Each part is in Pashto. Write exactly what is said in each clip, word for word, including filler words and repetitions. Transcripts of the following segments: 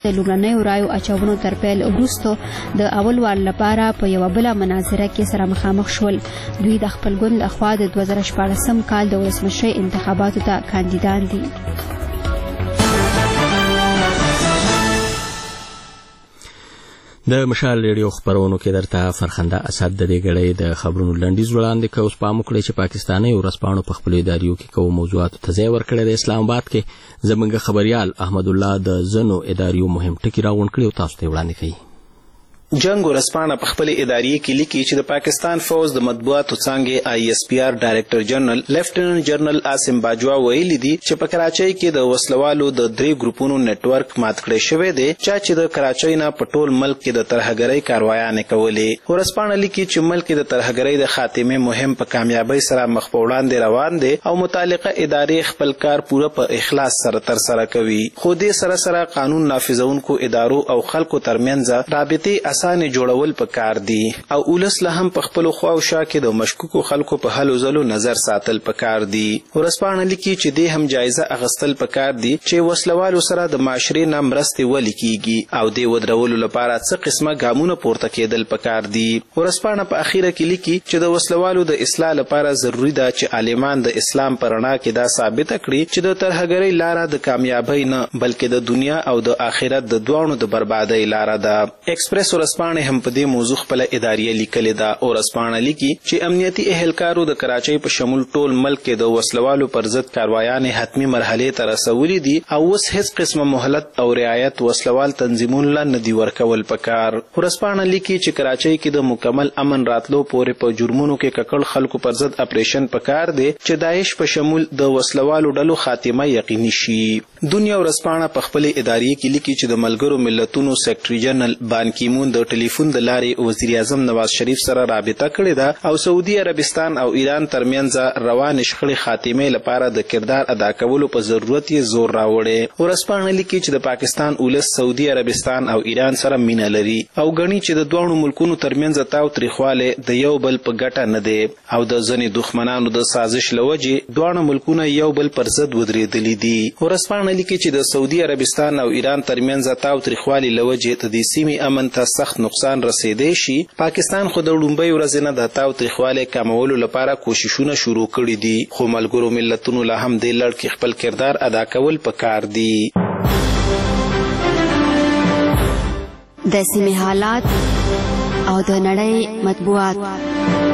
د لومړنیو رایو اچونو تر پیل وروسته د اول وار لپاره په یوه بله مناظره کې سره مخامخ شول. دوی د خپل ګوند لخوا د دوه زره شپاړسم کال د ولسمشرۍ انتخاباتو ته کاندیدان دي. د مشال ریډیو خبرونو کې درته فرخنده اسد د دې غړې د خبرونو لنډیز وړاندې کوي. اوس پام وکړئ چې پاکستاني ورسپانو په خپل اداریو کې کوم موضوعات ته ځای ورکړی د اسلام آباد کې زمونږ خبريال احمد الله د زنو اداریو مهم ټکی راغونډ کړی او تاسو ته وړاندې کوي. جنگ ورسپانه په خپل ادارې کې لیکي چې د پاکستان فوج د مطبوعاتو څانګې آی اس پی آر ډایریکټر جنرال لیفټیننټ جنرال عاصم باجوا ویلي دي چې په کراچۍ کې د وسلوالو د درې ګروپونو نیټورک مات کړی شوی دی چې د کراچۍ نه په ټول ملک کې د ترهګرۍ کاروایانې کولې. ورسپانه لیکي چې ملک کې د ترهګرۍ د خاتمه مهم په کامیابی سره مخ په وړاندې روان دی او متعلقه ادارې خپل کار پوره په اخلاص سره تر سره کوي. خو دې سره سره قانون نافذونکو ادارو او خلکو ترمنځ رابطې اسانه جوړول پکار دي او ولس له هم په خپل خو او شا کې د مشکوکو خلکو په هلو ځلو نظر ساتل پکار دي. ورسپانه لیکي چې دې هم جایزه اغستل پکار دي چې وسلوالو سره د معاشري نه مرستې ولیکيږي او دې ودرولو لپاره څه قسمه ګامونه پورته کېدل پکار دي. ورسپانه په اخیره کې لیکي چې د وسلوالو د اصلاح لپاره ضروری ده چې عالمان د اسلام پر رڼا کې دا ثابت کړي چې د ترهګرۍ لاره د کامیابی نه بلکې د دنیا او د آخرت د دوانو د بربادۍ لاره ده. ایکسپریس ورسپانه هم په دې موضوع خپل ادارې لیکلې ده او ورسپانه لیکي چې امنیتي اهلکارو د کراچۍ په شمول ټول ملک کې د وسلوالو پر ضد کاروایانې حتمی مرحله ته رسولې دي او اوس هیڅ قسمه مهلت او رعایت وسلوال تنظیمونو لا ندي ورکول پکار. ورسپانه لیکي چې کراچۍ کې د مکمل امن راتلو پورې په جرمونو کې ککړ خلکو پر ضد اپریشن پکار دی چې داعش په شمول د وسلوالو ډلو خاتمه یقیني شي. دنیا ورسپانه په خپل ادارې کې لیکي چې د ملګرو ملتونو سیکریټري جنرال بان کی مون د ټلیفون د لارې وزیر اعظم نواز شریف سره رابطه کړې ده او سعودي عربستان او ایران ترمنځ روان شخړې خاتمه لپاره د کردار ادا کولو په ضرورت یې زور راوړی. ورسپانه لیکي چې د پاکستان ولس سعودي عربستان او ایران سره مینه لري او غني چې د دوه ملکونو ترمنځ تاو تریخواله د یو بل په ګټه نه دی او د ځنې دښمنانو د سازش لوجې دوه ملکونه یو بل پر ضد ودرېدلي دي. ورسپانه لیکي چې د سعودي عربستان او ایران ترمنځ تاو تریخواله لوجې د دې سیمې امن ته سخت نقصان رسیدي شي. پاکستان خو د لومبۍ ورځې نه د تاو تریخواله کمولو لپاره کوششونه شروع کړي دي خو ملګرو ملتونو لا هم دې لړ کې خپل کردار ادا کول پکار دي. د سیمې حالات او د نړۍ مطبوعات.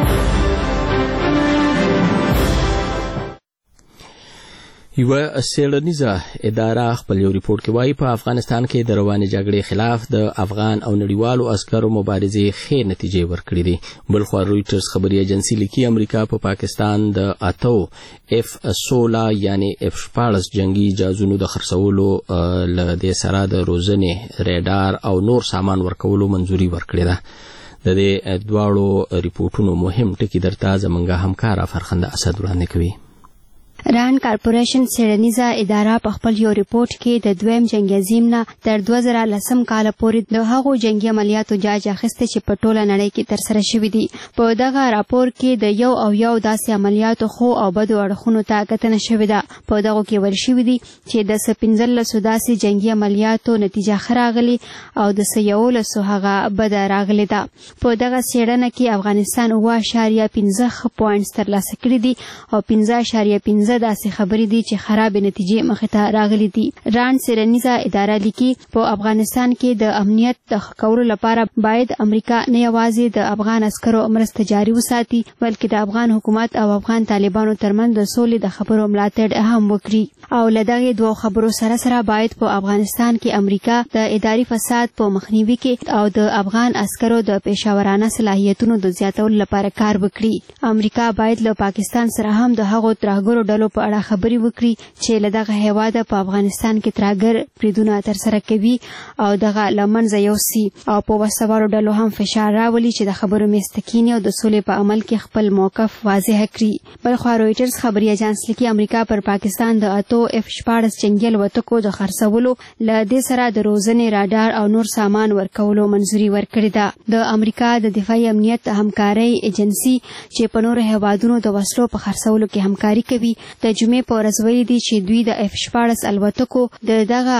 یوه څېړنیزه اداره خپل یو ریپورت کې وایي په افغانستان کې د روانې جګړې خلاف د افغان او نړیوالو عسکرو مبارزې ښې نتیجې ورکړې دي. بلخوا رویټرز خبري ایجنسي لیکي امریکا په پا پاکستان د اتو اف سولا یعنی اف شپاړس جنگي جهازونو د خرڅولو له دې سره د روزنې ریډار او نور سامان ورکولو منځوري ورکړې ده. د دې دواړو ریپورتونو مهم ټکي درته زمونږ همکاره فرخنده اسد وړاندې کوي. ران کارپوریشن څېړنیزه اداره په خپل یو ریپورت کې د دویم جنګ عظیم نه تر دوه زره لسم کال پورې د هغو جنگي عملیاتو جاج اخیسته چې په ټوله نړۍ کې ترسره شوي دي. په دغه راپور کې د یو او یو داسې عملیاتو خو او بدو اړخونو ته کتنه شوې ده. په دغو کې ویل شوي دي چې د څه پنځلسو داسې جنگي عملیاتو نتیجه ښه راغلې او د څه یولسو هغه بده راغلې ده. په دغه څېړنه کې افغانستان اوه اشاریه پنځه ښه پوینټس ترلاسه کړي دي او پنځه اشاریه پنځه داسې خبرې دي چې خرابې نتیجې مخې ته راغلي دي. ران څېړنیزه اداره لیکي په افغانستان کې د امنیت د ښه کولو لپاره باید امریکا نه یوازې د افغان عسکرو مرسته جاري وساتي بلکې د افغان حکومت او افغان طالبانو ترمنځ د سولې د خبرو ملاتړ هم وکړي او له دغې دوو خبرو سره سره باید په افغانستان کې امریکا د اداري فساد په مخنیوي کې او د افغان عسکرو د پیشاورانه صلاحیتونو د زیاتولو لپاره کار وکړي. امریکا باید له پاکستان سره هم د هغو ترهګرو ډلو په اړه خبرې وکړي چې له دغه هیواده په افغانستان کې ترهګر بریدونه ترسره کوي او دغه له منځه یوسي او په وسوالو ډلو هم فشار راولي چې د خبرو میسته کیني او د سولې په عمل کې خپل موقف واضح کړي. بلخوا رویټرز خبري ایجنس لیکي امریکا پر پاکستان د اتو اف شپاړس جنگي الوتکو د خرڅولو له دې سره د روزنې راډار او نور سامان ورکولو منځوري ورکړې ده. د امریکا د دفاعي امنیت همکارۍ ایجنسي چې په نورو هیوادونو د وسلو په خرڅولو کې همکاري کوي د جمعې په ورځ ویلي دي چې دوی د اف شپاړس الوتکو د دغه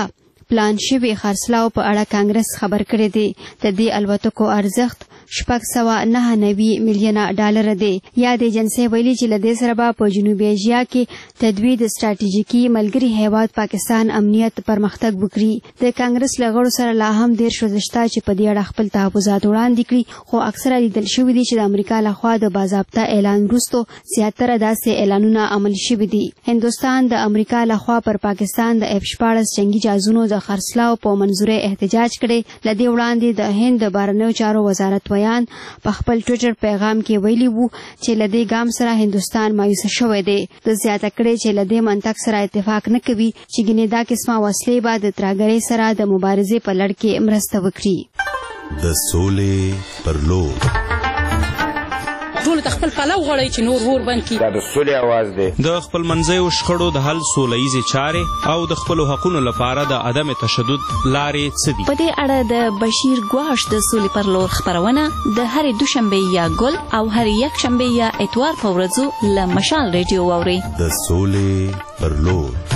پلان شوی خرڅلاو په اړه کانګرس خبر کړی دی. د دې الوتکو ارزښت شپږ سوه نهه نوي میلیونه ډالر دی. یا د ایجنسۍ ویلي چې له دې سره به په جنوبي ایشیا کې د دوی د ستراتیژیکي ملګري هیواد پاکستان امنیت پرمختګ وکړي. د کانګرس له غړو سره لا هم ډېر شته چې په دې اړه خپل تحفظات وړاندې کړي، خو اکثره لیدل شوي دي چې د امریکا لخوا د باضابطه اعلان وروسته زیاتره داسې اعلانونه عملي شوي دي. هندوستان د امریکا لخوا پر پاکستان د اف شپاړس جنگي جهازونو د خرڅلاو په منظورۍ احتجاج کړی. له دې وړاندې د هند د بهرنیو چارو وزارت ویان په خپل ټویټر پیغام کې ویلي وو چې له دې ګام سره هندوستان مایوسه شوی دی. د زیاته کړی چې له دې منطق سره اتفاق نه کوي چې ګینې دا قسمه وسلې به د ترهګرۍ سره د مبارزې په لړ کې مرسته وکړي. د سولې پر لور ټول د خپل پلو غواړي چې نور ور بند کړي. دا د سولې आवाज دی. د خپل منځیو شخړو د حل سولهییزې چارې او د خپلو حقونو لپاره د عدم تشدد لارې څه دي؟ په دې اړه د بشیر ګواش د سولې پر لور خپرونه د هرې دوشنبې یا ګل او هرې یکشنبې یا اتوار په ورځو له مشال ریډیو واورئ. د سولې پر لور.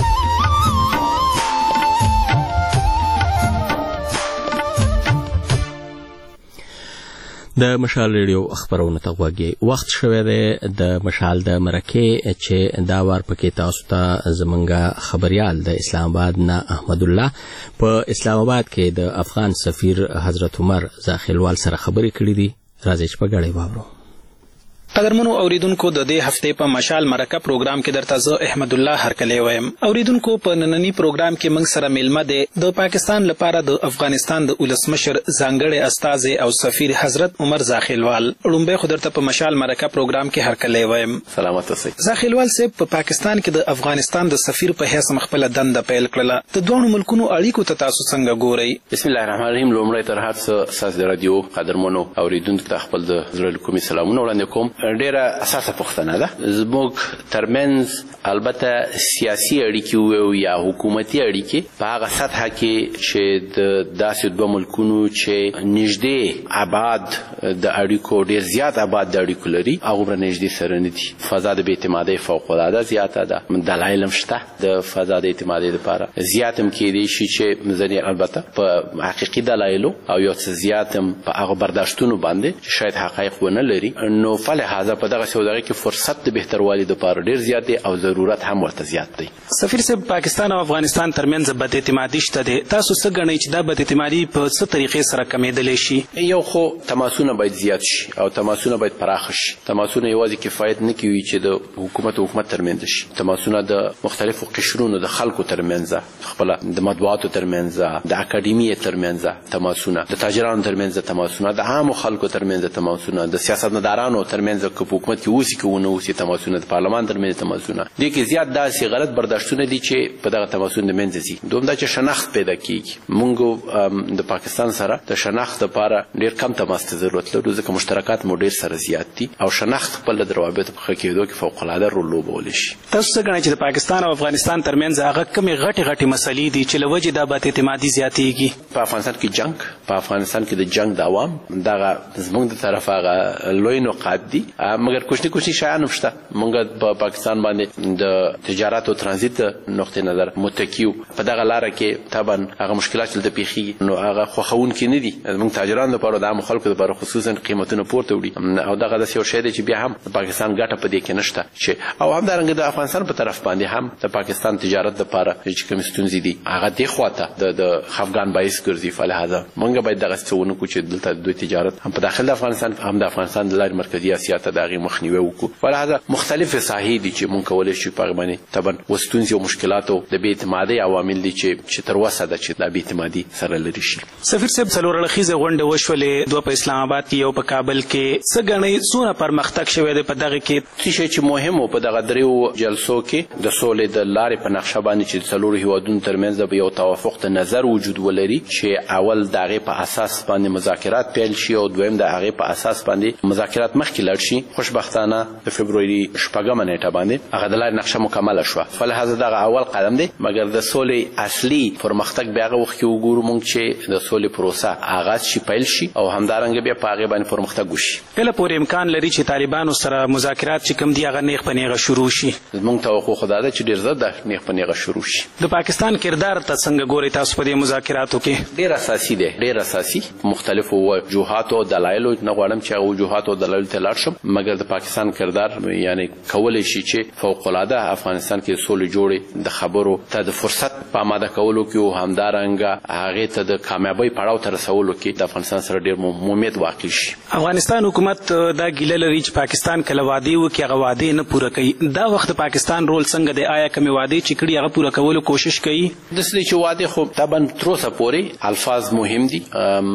د مشال ریډیو خبرونه ته غوږی وخت شوی دی د مشال د مرکې چې دا وار پکې تاسو ته زمونږ خبريال د اسلام آباد نه احمد الله په اسلام آباد کې د افغان سفیر حضرت عمر زاخیلوال سره خبرې کړې دي. راځي چې په غړې واورو. قدرمنو اوریدونکو د دې هفته په مشال مرکه پروګرام کې درته زه احمد الله هرکلی وایم. اوریدونکو په نننی پروګرام کې موږ سره میلمه دی د پاکستان لپاره د افغانستان د ولسمشر ځانګړي استازي او سفیر حضرت عمر زاخیلوال. لومبه خو درته په مشال مرکه پروګرام کې هرکلی وایم. سلامت اوسئ. زاخیلوال صاحب په پاکستان کې د افغانستان د سفیر په حیث خپل دنده پیل کړله. د دوه ملکونو اړیکو ته تاسو څنګه ګورئ؟ بسم الله الرحمن الرحیم. لومړی تر هر څه ساس رادیو قدرمنو اوریدونکو ته خپل د زړه کومې سلامونه وړاندې کوم. ډیره اساسه پوښتنه ده. زموږ ترمنځ البته سیاسي اړیکې او یا حکومتي اړیکې په هغه سطحه کې چې د داسې دوه ملکونو چې نږدې آباد د اړیکو ډیر زیات آباد د اړیکو لري هغه بر نږدې سره نه دي. فضا د بې اعتمادۍ فوق العاده زیاته ده. دلایل هم شته د فضا د اعتمادۍ لپاره. زیات هم کېدای شي چې ځینې البته په حقیقي دلایلو او یو څه زیات هم په هغه برداشتونو باندې چې شاید حقایق ونه لري. نو فلهذا په دغه سوداګرۍ کې فرصت د بهتروالي لپاره ډیر زیات دی او ضرورت هم ورته زیات دی. سفیر صاحب پاکستان او افغانستان ترمنځ بد اعتمادي شته دی. تاسو څه ګڼئ چې دا بد اعتمادي په څه طریقې سره کمېدلی شي؟ یو خو تماسونه باید زیات شي او تماسونه باید پراخ شي. تماسونه یوازې کفایت نه کوي چې د حکومت او حکومت ترمنځ شي. تماسونه د مختلفو قشرونو د خلکو ترمنځ، خپل د مطبوعاتو ترمنځ، د اکاډمۍ ترمنځ تماسونه، د تاجرانو ترمنځ تماسونه، د عامو خلکو ترمنځ تماسونه، د سیاستمدارانو ترمنځ په حکومت کې اوسي کې ونه اوسي تماسونه، د پارلمان ترمنځ تماسونه. دي کې زیات داسې غلط برداشتونه دي چې په دغه تماسونه د منځ ځي. دوم دا چې شناخت پیدا کیږي. موږ د پاکستان سره د شناخت لپاره ډیر کم تماس ته ضرورت لرو ځکه مشترکات مو ډیر سره زیات دي او شناخت خپل د روابط په کېدو کې فوق العاده رول لوبولی شي. تاسو څه ګڼئ چې د پاکستان او افغانستان ترمنځ هغه کومې غټې غټې مسلې دي چې له وجې دا بد اعتمادي زیاتېږي؟ په افغانستان کې جنګ په افغانستان کې د جنګ دوام دغه زموږ د طرفه هغه لوی نقاط دي. مګر کوچني کوچني شیان هم شته. موږ په پاکستان باندې د تجارت او ترانزیت نقطې نظر متکیو. په دغه لاره کې طبعا هغه مشکلات چې د پیښیږي نو هغه خوښونکي نه دي. موږ تاجران لپاره د عام خلکو لپاره خصوصا قیمتونه پورته وړي او دغه داسې یو شی دی چې بیا هم د پاکستان ګټه په دې کې نشته چې او همدارنګه د افغانستان په طرف باندې هم د پاکستان تجارت لپاره چې کوم ستونزې دي هغه دې خواته د خفګان باعث ګرځي. فلهذا موږ باید دغه څه ونه کړو چې دلته د دوی تجارت هم په داخل افغانستان هم د افغانستان د لارې مرکزي اسیا ته د هغې مخنیوی وکړو. فلهذا مختلف ساحې دي چې موږ کولی شو په هغه باندې طبعا ستونزې او مشکلاتو د بې اعتمادۍ عوامل دي چې چې تر اوسه ده چې دا بې اعتمادي سره لرې شي. سفیر صاحب څلور اړخیزه غونډه وشولې، دوه په اسلام آباد کې یو په کابل کې. څه ګڼئ څومره پرمختګ شوی دی په دغه کې؟ څه شی چې مهم و په دغه دریو جلسو کې د سولې د لارې په نقشه باندې چې څلورو هیوادونو ترمنځ به یو توافق د نظر وجود ولري چې اول د هغې په اساس باندې مذاکرات پیل شي او دویم د هغې په اساس باندې مذاکرات مخکې لاړ شي. خوشبختانه د فبرवरी شپږمه نیټه باندې هغه د لارې نقشه مکمله شوه. فلهذا دغه اول قدم دی، مګر د سولې اصلي پرمختګ بیا هغه وخت کې وګورو موږ چې د سولې پروسه آغاز شي، پیل شي او همدارنګه بیا په هغه باندې پرمختګ وشي. کله پورې امکان لري چې طالبانو سره مذاکرات چې کوم دی هغه نیغ په نیغه شروع شي؟ موږ توقع خو دا ده چې ډېر زر ده نیغ په نیغه شروع شي. د پاکستان کردار ته څنګه ګورئ تاسو په دې مذاکراتو کې؟ ډېر اساسي دی، ډېر اساسي. مختلفو وجوهاتو او دلایلو نه غواړم چې هغه وجوهات او دلایل ته لاړ شم، مګر د پاکستان کردار یعنی کولی شي چې فوق العاده افغانستان کې سولې جوړې د خبرو ته د فرصت په آماده کولو کې او همدارنګه هغه ته د کامیابی پړاو ته رسولو کې د افغانستان سره ډېر امید واقع شي. افغانستان حکومت دا ګیله لري چې پاکستان کله وعده وکړي هغه وعده نه پوره کوي. دا وخت پاکستان رول څنګه دی؟ آیا کومې وعده چې کړي هغه پوره کولو کوشش کوي؟ داسې چې وعده خو طبعا تر اوسه پورې الفاظ مهم دي،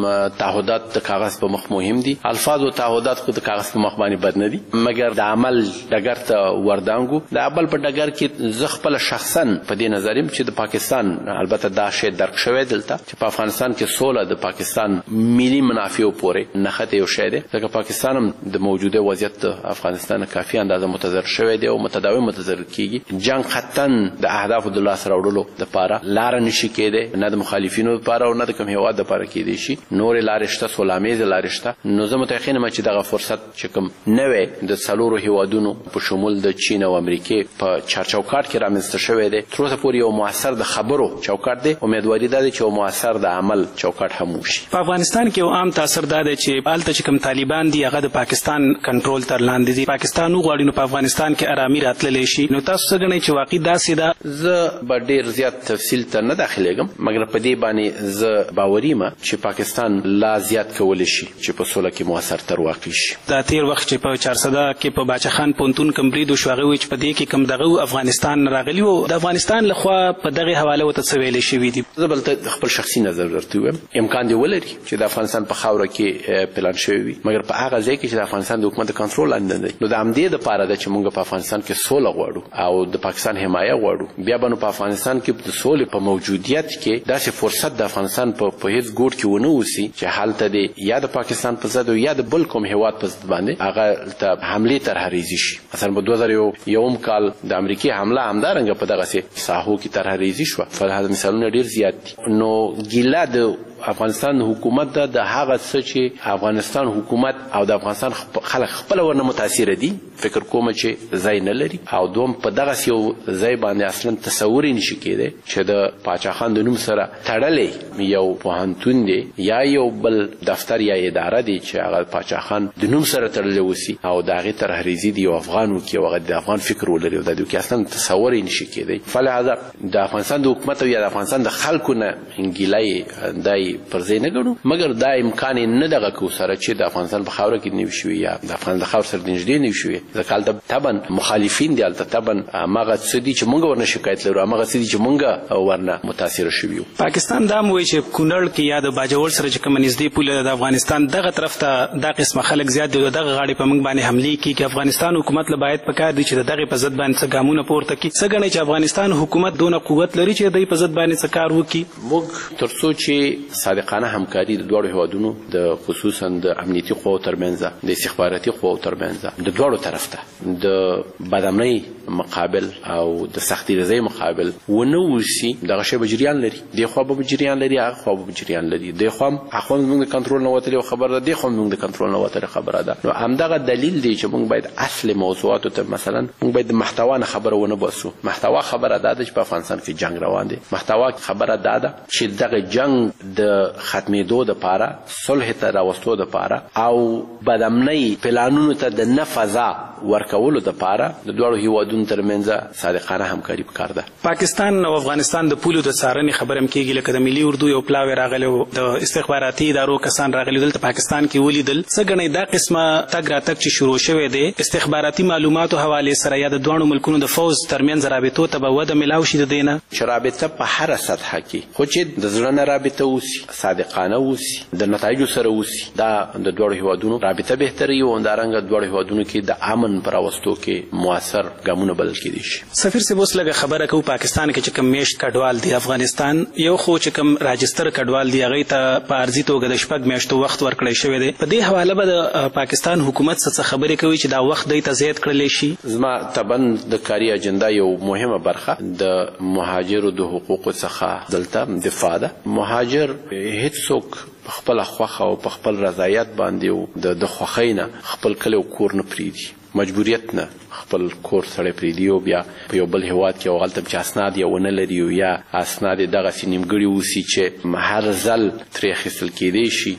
تعهدات د کاغذ په مخ مهم دي. الفاظ او تعهدات خو د کاغذ په مخ باندې بد نه دي، مګر د عمل ډګر ته وردانګو. د عمل په ډګر کې زه خپل شخصا په دې نظر یم چې د پاکستان البته دا شی درک شوی دلته چې په افغانستان کې سوله د پاکستان ملي منافعو پورې نښته یو شی دی، ځکه پاکستان هم د موجوده وضعیت د افغانستان کافي اندازه متضرر شوی دی او متداوم متضرر کیږي. جنگ خطن د اهدافو د لاس راوړلو لپاره لار نشي کېدی، نه د مخالفینو لپاره او نه د کوم هیواد لپاره کېدی شي. نور لارې شته، سوله‌آمیزه لارې شته. نو زه متأکد یم چې دغه فرصت چې کوم نوې د څلورو هیوادونو په شمول د چین او امریکې په چارچوکاټ کې رامنځته شوی دی، تر اوسه پورې یو موثر د خبرو چوکاټ دی. امیدواري ده چې یو موثر د عمل چوکاټ هم وشي. په افغانستان کې یو عام تاثر دا دی چې هلته چې کوم طالبان دي هغه د پاکستان کنټرول تر لاندې دي. پاکستان وغواړي نو په افغانستان کې آرامي راتللی شي. نو تاسو څه ګڼئ چې واقعي داسې ده؟ زه به ډېر زیات تفصیل ته نه داخلیږم، مګر په دې باندې زه باوري یم چې پاکستان لا زیات کولی شي چې په سوله کې موثر تر واقع شي. دا تیر وخت چې په چارسده کې په باچا خان پوهنتون کوم برید وشو هغه وایي چې په دې کې کوم دغه افغانستان راغلي و، د افغانستان لخوا په دغې حواله ورته څه ویلی شوي دي؟ زه بلته خپل شخصي نظر درته ووایم، امکان دی ولري چې د افغانستان په خاوره کې پلان شوی وي، مګر په هغه ځای کې چې د افغانستان د حکومت کنټرول لاندې دی. نو د همدې دپاره ده چې موږ په افغانستان کې سوله غواړو او د پاکستان حمایه غواړو. بیا به نو په افغانستان کې د سولې په موجودیت کې داسې فرصت د افغانستان په هیڅ ګوټ کې ونه اوسي چې هلته دی یا د پاکستان په ضد یا د بل کوم هیواد په ضد باندې هغه ته حملې طرحریزي شي. مثلا په دوه زره یو کال د امریکې حمله همدارنګه په دغسې ساحو کې طرحریزي شوه. فلهذا مثالونه ډېر زیات دي. نو ګیله د افغانستان حکومت ده د هغه څه چې افغانستان حکومت او د افغانستان خلک خپل ورنه متاثر دي، فکر کوم چې ځای نه لري. او دوم په دغه یو ځای باندې اصلا تصور نشي کېدی چې د پاچا خان د نوم سره تړلې یو پوهنتون دی یا یو بل دفتر یا اداره دی چې هغه پاچا خان د نوم سره تړلې وسی او د هغې طرحریزي د یو افغان وکړي او هغه د افغان فکر ولري او د دې کې اصلا تصور نشي کېدی. فلهذا د افغانستان د حکومت او یا د افغانستان د خلکو نه ګیله دای پر ځای نه ګڼو، مګر دا امکان نه دغه کو سره چې د افغانستان په خاوره کې نیو شوي یا د افغانستان د خاور سره نږدې نیو شوي. ځکه هلته طبعا مخالفین دي، هلته طبعا هماغه څه دي چې موږ ورنه شکایت لرو، هماغه څه دي چې موږ ورنه متاثره شوي یو. پاکستان دا هم وایي چې کونړ کې یا د باجوړ سره چې کومه نږدې پوله د افغانستان دغه طرف ته دا قسمه خلک زیات دي، دغه غاړې په موږ باندې حملې کېږي. افغانستان حکومت له باید پکار دی چې د دغې په ضد باندې څه ګامونه پورته کړي. څه ګڼئ چې افغانستان حکومت دونه قوت لري چې د دوی په ضد باندې څه کار وکړي؟ موږ تر څو چې صادقانه همکاري د دواړو هیوادونو د خصوصا د امنیتي قواو ترمنځ د استخباراتي قواو ترمنځ د دواړو طرف ته د بدامنۍ مقابل او د سختي رضای مقابل ونه وشي، دغه شی به جریان لري. دې خوا به جریان لري، هغه خوا به جریان لري. دې خوا اخوند موږ د کنټرول نه وتلې خبره ده، دې خوا موږ د کنټرول نه وتلې خبره ده. نو همدغه دلیل دی چې موږ باید اصل موضوعاتو ته مثلا موږ باید د محتوا نه خبره ونه باسو. محتوا خبره ده چې په افغانستان کې جنگ روان دی. محتوا خبره ده چې دغه جنگ د ختمېدو د پاره، صلح ته راوستو د پاره او بدامنۍ پلانونو ته د نفذا ورکولو د پاره د دوړو هیوادونو ترمنځ صادقانه همکاري پکار ده. پاکستان او افغانستان د پولو د څارنې خبره هم کېږي، لکه د ملي اردو یو پلاوی راغلی و، د استخباراتي ادارو کسان راغلي دلته پاکستان کې ولیدل. څه ګڼئ دا قسمه تګ راتګ چې شروع شوی دی استخباراتي معلوماتو حوالې سره یا د دواړو ملکونو د فوز ترمنځ رابطو ته به وده میلاو شي د دې نه؟ چې رابطه په هره سطحه کې خو چې د زړه نه رابطه اوسي، صادقانه اوسي، د نتایجو سره اوسي، دا د دوړو هیوادونو رابطه بهتري او همدارنګه دوړو هیوادونو کې د امن پر راوستو کې موثر ګامونه ونه بلل کېدی شي. سفیر صاحب اوس لږه خبره کوو پاکستان کې چې کوم میاشت کډوال دی افغانستان یو خو چې کوم راجستر کډوال دی هغه ته په ارزي توګه د شپږ میاشتو وخت ورکړی شوی دی. په دې حواله به د پاکستان حکومت څخه خبرې کوي چې دا وخت دوی ته زیات کړلی شي. زما طبعا د کاري اجنډا یو مهمه برخه د مهاجرو د حقوقو څخه دلته دفاع ده. مهاجر هیڅوک خپل خوخه او په خپل رضایت باندې او د خوخۍ نه خپل کلی او کور نه پریږدي، مجبوریت نه خپل کور سره پریږدي او بیا په یو بل هیواد کې او هلته چې اسناد یې ونه لري او یا اسناد یې دغسې نیمګړي اوسي چې هر ځل ترې اخیستل کېدی شي،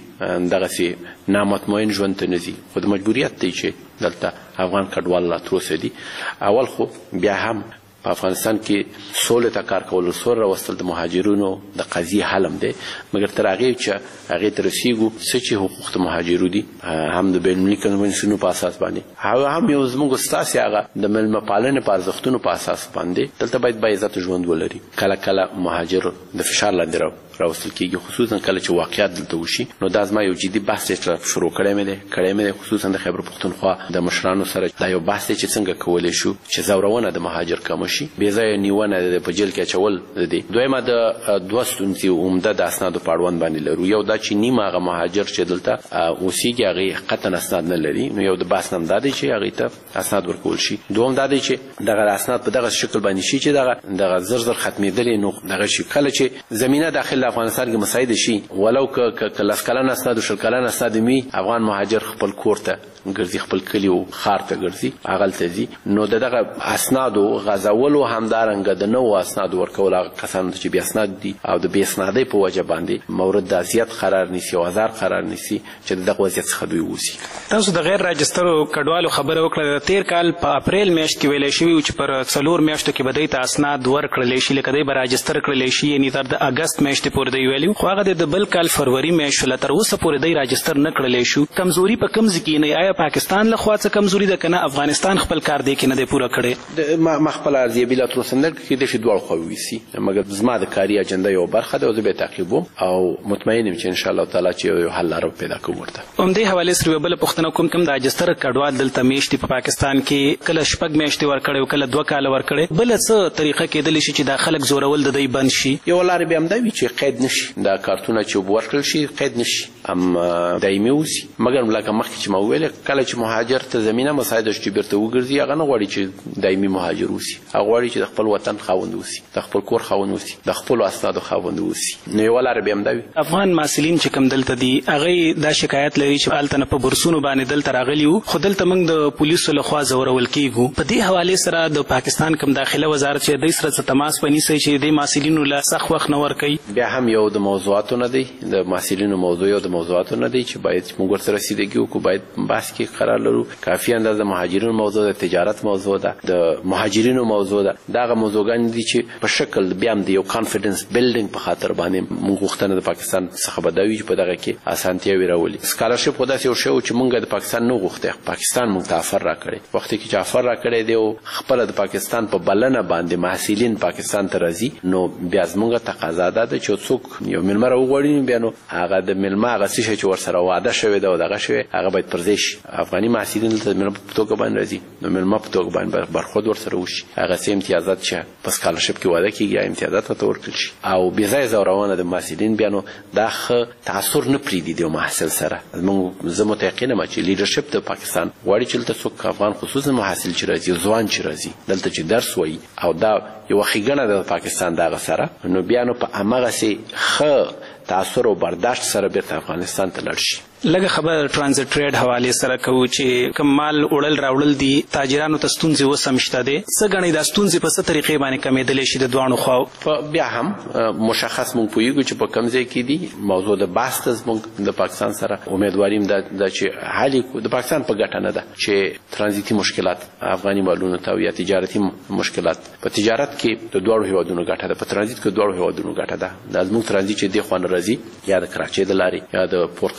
دغسې نامطمئن ژوند ته نه ځي. خو د مجبوریت دی چې دلته افغان کډوال لا تروسه دي. اول خو بیا هم په افغانستان کې سولې ته کار کول، سول راوستل د مهاجرونو د قضیې حل هم دی، مګر تر هغې چې هغې ته رسېږو څه چې حقوق د مهاجرو دي هم د بینالمللي کنونسیونو په اساس باندې، هغه هم یو زموږ ستاسې هغه د مېلمه پالنې په ارزښتونو په اساس باندې دلته باید باعزته ژوند ولري. کله کله مهاجر د فشار لاندې راو راوستل کېږي، خصوصا کله چې واقعیت دلته وشي. نو دا زما یو جدي بحث دی چې شروع کړی مې دی کړی مې دی خصوصا د خیبر پښتونخوا د مشرانو سره. دا یو بحث دی چې څنګه کولی شو چې ځورونه د مهاجر کمه شي، بې ځایه نیونه د په جیل کې اچول د دې. دویمه د دوه ستونزې عمده د اسنادو په اړوند باندې لرو. یو دا چې نیمه هغه مهاجر چې دلته اوسېږي هغې قطعا اسناد نه لري، نو یو د بحث نه هم دا دی چې هغې ته اسناد ورکول شي. دوم دا دی چې دغه اسناد په دغه شکل باندې شي چې دغه دغه زر زر ختمېدلې نو دغه شي. کله چې زمینه داخل افغانستان کې مساعد شي، ولو که لس کلن اسناد او شل کلن اسناد وي، افغان مهاجر خپل کور ته ګرځي، خپل کلی او ښار ته ګرځي، هغلته ځي. نو د دغه اسنادو غځولو همدارنګه د نوو اسنادو ورکول هغه کسانو ته چې بې اسناد دي او د بې اسنادۍ په وجه باندې مورد د اذیت قرار نیسي او ازار قرار نیسي چې د دغه وضعیت څخه دوی ووځي. تاسو د غیر راجسترو کډوالو خبره وکړه. تیر کال په اپریل میاشت کې ویلی شوي و چې پر څلور میاشتو کې به دوی ته اسناد ورکړلی شي، لکه دوی به راجستر کړلی شي، یعنې تر د اګست میاشتې پورې دوی ویلي. خو هغه د بل کال فروری میاشت شوله، تر اوسه پورې دوی راجستر نه کړلی شو. کمزوري په کوم ځای کې نه؟ آیا پاکستان لخوا څه کمزوري ده که نه افغانستان خپل کار دی کې نه دی پوره کړی؟ ما خپل ارزیابي لا تر اوسه نه کېدی شي دواړو خواوې ویسي، مګر زما د کاري اجنډا یو برخه ده او زه به یې تعقیبوم او مطمئن یم چې انشاءالله تعالی چې یو حل لاره پیدا کوم ورته. همدې حوالې سره یوه بله پوښتنه کوم کوم د راجستر کډوال دلته میاشتې په پاکستان کې کله شپږ میاشتې ورکړی او کله دوه کاله ورکړی، بله څه طریقه کېدلی شي چې دا خلک زورول د دوی بند شي؟ یوه لارې بیا همدا وي چې قید نه شي، دا کارتونه چې ورکړل شي قید نه شي، هم دایمي اوسي. مګر لکه مخکې چې ما وویل، کله چې مهاجر ته زمینه مساعده شي چې بیرته وګرځي، هغه نه غواړي چې دایمي مهاجر اوسي، هغه غواړي چې د خپل وطن خاوند اوسي، د خپل کور خاوند اوسي، د خپلو اسنادو خاوند اوسي. نو یوه لاره بیا همدا وي. افغان محصلین چې کوم دلته دي هغوی دا شکایت لري چې هلته نه په بورسونو باندې دلته راغلي وو، خو دلته موږ د پولیسو لخوا زورول کېږو. په دې حوالې سره د پاکستان کوم داخله وزارت چې دوی سره څه تماس ونیسئ چې دې محصلینو له سخت وخت نه ورکوي؟ بیا هم یو د موضوعاتو نه دی، د محصلینو موضوع یو د موضوعاتو نه دی چې باید موږ ورسره رسیدګي وکړو، باید بحث کې قرار لرو. کافي اندازه د مهاجرینو موضوع ده، تجارت موضوع ده، د مهاجرینو موضوع ده. دا هغه موضوعګانې دي چې په شکل بیا هم د یو کانفیډنس بیلډینګ په خاطر باندې موږ غوښتنه د پاکستان څخه به دا وي چې په دغه کې اسانتیاوې راولي. سکالرشپ خو داسې یو شی و چې موږ د پاکستان نه غوښتی، پاکستان موږ ته افر راکړی. وختې کې چې افر راکړی دی او خپله د پاکستان په بلنه باندې محصلین پاکستان ته راځي، نو بیا زموږ تقاضا دا ده چې څوک یو مېلمه راوغواړي، بیا نو هغه د مېلمه هغه څه شی چې ورسره واده شوی ده او دغه شوی هغه باید پر ځای شي. افغاني محصلین دلته د مېلمه په توګه باندې راځي، نو مېلمه په توګه باندې برخورد ورسره وشي، هغه څه امتیازات چې په سکالرشپ کې واده کېږي یا امتیازات ورته ورکړل شي. او بې ځایه ځورونه د محصلین بیا نو دا ښه تاثر نه پرېږدي د یو محصل سره. زموږ زه متیقن یم چې لیډرشپ د پاکستان غواړي چې دلته څوک افغان خصوصا محصل چې راځي، ځوان چې راځي دلته چې درس وایي او دا یوه ښېګڼه ده د پاکستان د هغه سره، نو بیا نو په همغسې ښه تاثر او برداشت سره بیرته افغانستان ته لاړ شي. لږه خبر ټرانزیت ټریډ حوالې سره کوو چې کوم مال وړل راوړل دي تاجرانو ته ستونزې اوس هم شته دی، څه ګڼئ دا ستونزې په څه طریقې باندې کمېدلی شي د دواړو خواو؟ بیا هم مشخص موږ پوهېږو چې په کوم ځای کې دي. موضوع د بحث ته زموږ د پاکستان سره امیدواریم دا چې حل یې د پاکستان په ګټه نه ده چې ترانزیتي مشکلات افغاني مالونو ته یا تجارتي مشکلات. په تجارت کې د دواړو هېوادونو ګټه ده، په ترانزیت کې د دواړو هېوادونو ګټه ده. دا زموږ ترانزیت چې دې خوا نه راځي، یا د کراچۍ د لارې یا د پورت قاسم د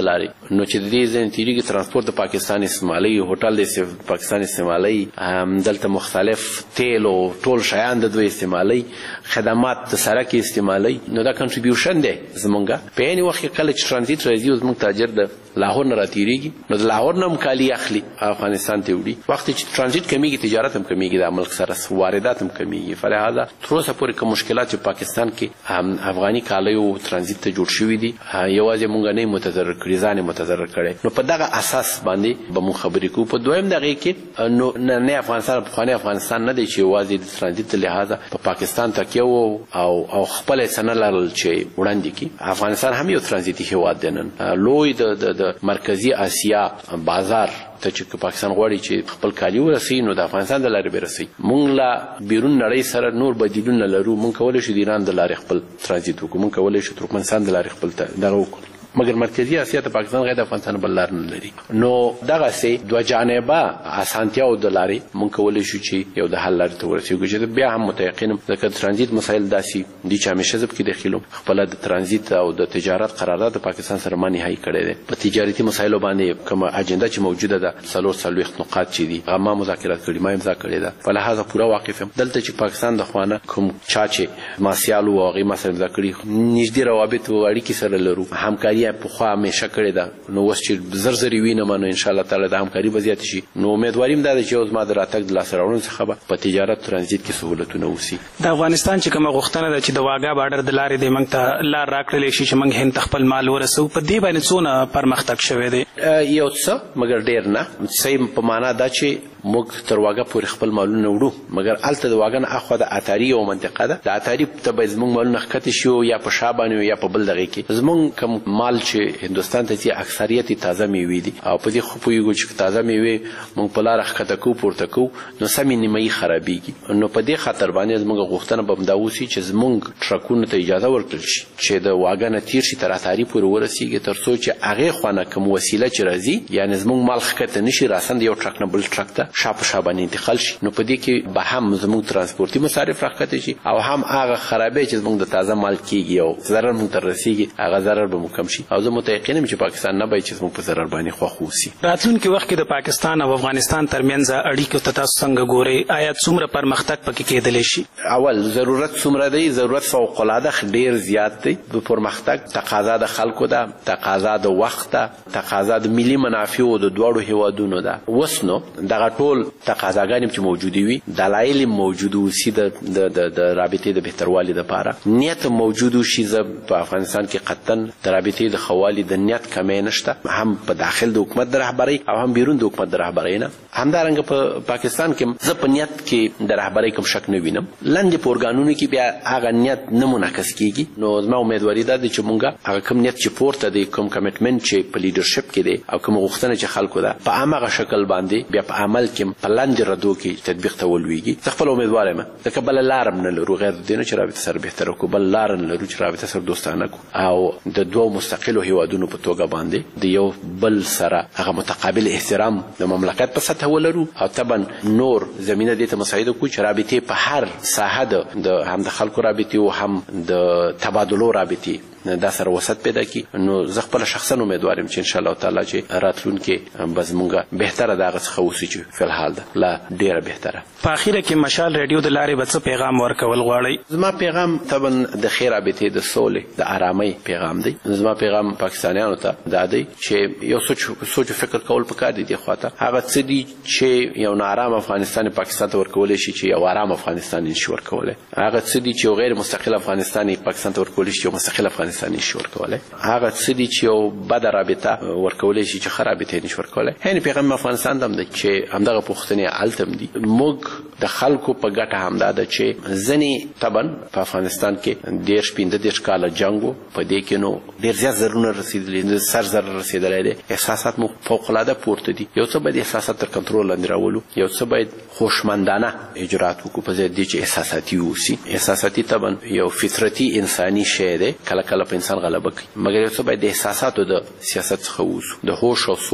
لارې نو چې د دې ځین تیریږي ترانسپورت د پاکستان استعمالي هوټل د پاکستان استعمالي دلته مختلف تیل او ټول شیان د دوی استعمالي خدمات د سرک استعمالي نو دا کنټریبیوشن دی زمونږه په یوه وخت کله چې ترانزیت راځي او زمونږ تاجر د لاهور نه راتیریږي نو د لاهور نه هم کالي اخلي افغانستان ته وړي وخت چې ترانزیت کمیږي تجارت هم کمیږي د ملک سره واردات هم کمیږي فلهذا تر اوسه پورې کوم مشکلات چې پاکستان کې افغاني کالیو ترانزیت ته جوړ شوي دي یوازې مونږ نه متضرر کړي ځان متضرر کړي نو په دغه اساس باندې به مونږ خبرې کوو په دویم دغه کې نو نه افغانستان په خانه افغانستان نه دی چې یوازې د ترانزیت لحاظه په پاکستان تکیه او او خپل سنلل چې وړاندې کی افغانستان هم یو ترانزیتي هیواد دی نن لوی د مرکزی اسیا بازار ته چې پاکستان غواړي چې خپل کالی ورسي نو د افغانستان د لارې برسي مونږ لا بیرون نړۍ سره نور بدیلونه لرو مونږ کولای شو د ایران د لارې خپل ترانزیت وکړو مونږ کولای شو ترکمنستان د لارې خپل دغه وکړو مګر مرکزی اسیا ته پاکستان غیر افغانستان بل لار نه لري نو دغه سي دوه جانبه اسانتیاو د لارې مونږ کولای شو چې یو د حل لار ته ورسیږو چې بیا هم متيقنم ځکه ترانزیت مسایل داسي دي چې همیشه زب کې داخلو خپل د ترانزیت او د تجارت قرارداد د پاکستان سره مانی هاي کړي دي په تجارتي مسایلو باندې کوم اجنډا چې موجوده ده څلور څلويخ نقاط چې دي هغه مذاکرات کړي ما امضا کړي ده په لحاظه پورا واقف یم دلته چې پاکستان د خوانه کوم چا چې ماسیالو او غي مسایل امضا کړي نږدې روابط او اړیکې سره لرو همکاري په خوا مې شکړې ده نو وس چې زرزري وینم نو ان شاء الله تعالی د همکاري وضعیت شي نو امیدواریم دا چې اوس ما د راتګ د لاس راوړنې څخه په تجارت ترانزیت کې سہولتونه وسی د افغانستان چې کوم غوښتنه ده چې د واګا بارډر د لارې د منځ ته لار راکړل شي چې موږ هند خپل مال ورسو په دې باندې څونه پرمختګ شوه دی یو څه مګر ډیر نه صحیح په معنا دا چې موږ تر واګه پورې خپل مالونه وړو مګر الته د واګن اخو د اتاری او منطقه ده د اتاری ته به زموږ مالونه ښکته شو یا په شابانه یا په بل دغه کې زموږ کوم مال چې هندستان ته چې اکثریت تازه میوه دي او په دې خو پویګو چې تازه میوه موږ په لار ښکته کو پورته کو نو سمې نیمه خرابېږي نو په دې خاطر باندې زموږ غوښتنه به مداوسی چې زموږ ټرکونو ته اجازه ورکړي شي چې د واګن تیر شي تر اتاری پورې ورسیږي تر څو چې هغه خونه کوم وسیله چې راځي یعنی زموږ مال ښکته نشي راسند یو ټرک نه بل ټرک ته شاپ شابانه انتقال شي نو په دې کې به هم زموږ ترانسپورتي مصارف راکته شي او هم هغه خرابې چې زموږ د تازه مال کیږي او ضرر مونږ ته رسیږي هغه ضرر به مو کم شي او زه متيقنم چې پاکستان نه به چې زموږ په ضرر باندې خوښ وسی راتلونکي وخت کې د پاکستان او افغانستان ترمنځ اړیکو ته تاسو څنګه ګورئ آیا څومره پرمختګ پکې کېدلی شي اول ضرورت څومره دی ضرورت فوق العاده ډیر زیات دی د پرمختګ تقاضا د خلکو ده تقاضا د وخت ده تقاضا د ملي منافعو د دوړو هیوادونو ده وسنو دغه ټول تقاضاګانې چې موجودي وي دلایل موجود وي د د د رابطې د بهتروالي لپاره نیت موجود شي په افغانستان کې قطن د رابطې د خوالي د نیت کمې نشته هم په داخل د حکومت د رهبرۍ او هم بیرون د حکومت د رهبرۍ نه همدارنګه په پاکستان کې زه په نیت کې د رهبرۍ کوم شک نه وینم لاندې په ارګانونو کې بیا هغه نیت نه منعکس کیږي نو زما امیدواري ده چې مونږه هغه کوم نیت چې پورته دی کوم کمټمنټ چې په لیډرشپ کې دی او کوم غوښتنه چې خلکو ده په هغه شکل باندې بیا په عمل کې په لاندې ردو کې تطبیق ته ولويږي خپل امیدوار یم ځکه بل لارم نه لرو غیر دینه چې رابطه سره بهتر کو بل لار نه لرو چې رابطه سره دوستانه کو او د دوه مستقلو هیوادونو په توګه باندې د یو بل سره هغه متقابل احترام د مملکت په سطح ولرو او طبعا نور زمينه دې ته مساعده کو چې رابطه په هر ساحه د هم د خلکو رابطه او هم د تبادلو رابطه دا سره وسط پیدا کی نو زه خپل شخصا امیدوارم چې ان شاء الله تعالی چې راتلونکي بس مونږه بهتره دغه څه وسی چې په الحال ده لا ډیره بهتره په اخیره کې مشال رادیو د لارې بڅ پیغام ورکول غواړي زما پیغام طبعا د خیر رابطه د سولې د آرامۍ پیغام دی زما پیغام پاکستانیانو ته دا دی چې یو سوچ سوچ فکر کول پکار دي دی خواته هغه څه دي چې یو نارام افغانستان پاکستان ته ورکول شي چې یو آرام افغانستان نشي ورکول هغه څه دي چې یو غیر مستقل افغانستان پاکستان ته ورکول شي یو مستقل افغانستان نشي ورکول هغه څه دي چې یو بد رابطه ورکول شي چې خرابته نشي ورکول هني پیغام افغانستان دم دی چې همدغه پوښتنه التم دي موږ د خلکو په ګټه همدا ده چې ځنی طبعا په افغانستان کې ډیر شپینده ډیر کال جنگو په دې کې نو ډیر زیات ضرورونه رسیدلې سر ضرر رسیدلې دي احساسات مو فوق العاده پورته دي یو څه باید احساسات تر کنټرول لاندې راولو یو څه باید خوشمندانه اجرات وکړو په ځای دي چې احساساتي وسی احساساتي طبعا یو فطرتي انساني شی دی کله کله په انسان غلبه کوي مګر یو څه باید د احساساتو د سیاست څخه وځو د هوش او سوچ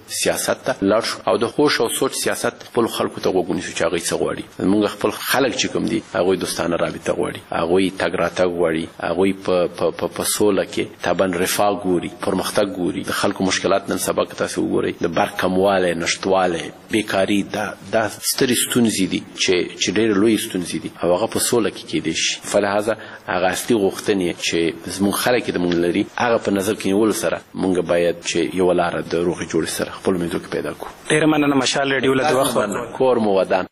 سیاست ته لاړ شو او د هوش او سوچ سیاست خپل خلکو ته وګونی چې هغه څه غواړي. موږ خپل خلک چې کوم دي هغه دوستانه رابطه غواړي، هغه تګ راتګ غواړي، هغه په په په سوله کې تابن رفاه ګوري، پرمختګ ګوري. د خلکو مشکلات نن سبا که تاسو وګورئ د برق کمواله، نشټواله، بیکاری، دا دا سترې ستونزې دي چې چې ډېر لوی ستونزې دي او هغه په سوله کې کېدای شي. فلهذا هغه اصلي غوښتنې چې زموږ خلک د موږ لري هغه په نظر کې نیول سره موږ باید چې یو لاره د روغې جوړې سره خپل امیدو کې پیدا کړو. ډېره مننه مشال ریډیو له وخت کور مو ودان.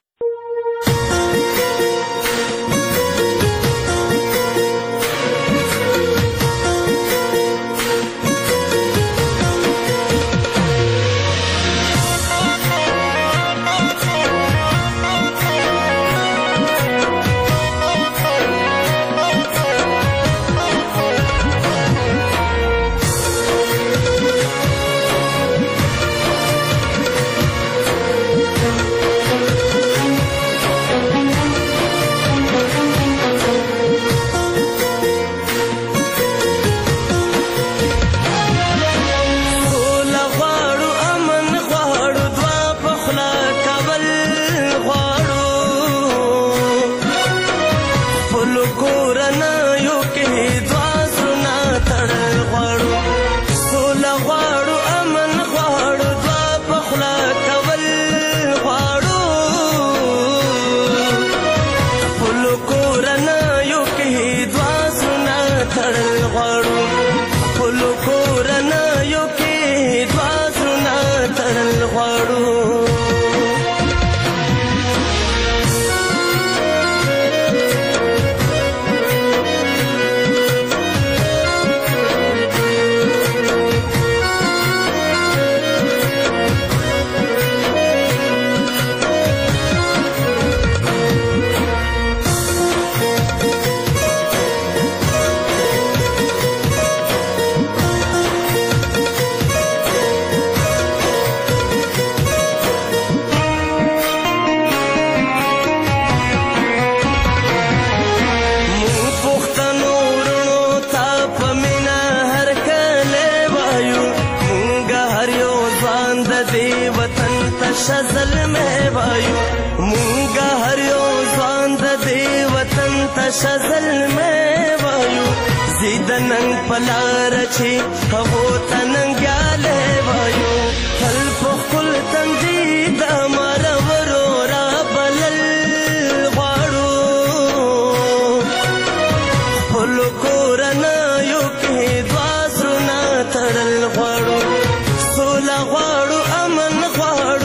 شزل میں وایو مونگا ہریو ځوان د دې وطن ته شزل میں وایو زیدننګ پلار چې هغو ته ننګیالی وایو تل په خپل تندي د مرورو را بلل غواړو خپلو کورنیو کې دوه زړونه تړل غواړو سوله غواړو امن غواړو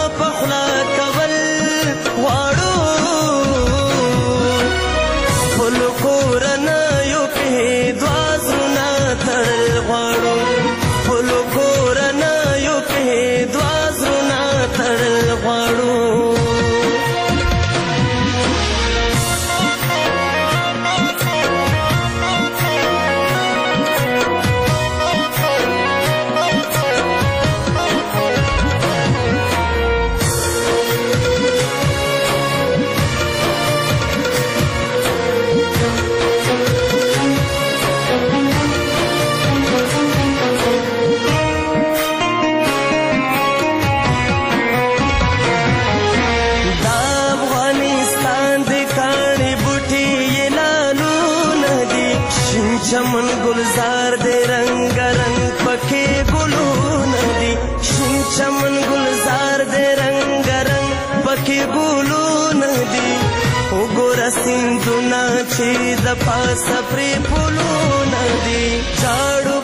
چمن گلزار دے رنگ رنگ پکے گلون دی شین چمن گلزار دے رنگ رنگ پکے گلون دی وګوره سیندونه چې د پاسه پرې پلونه دي جاړو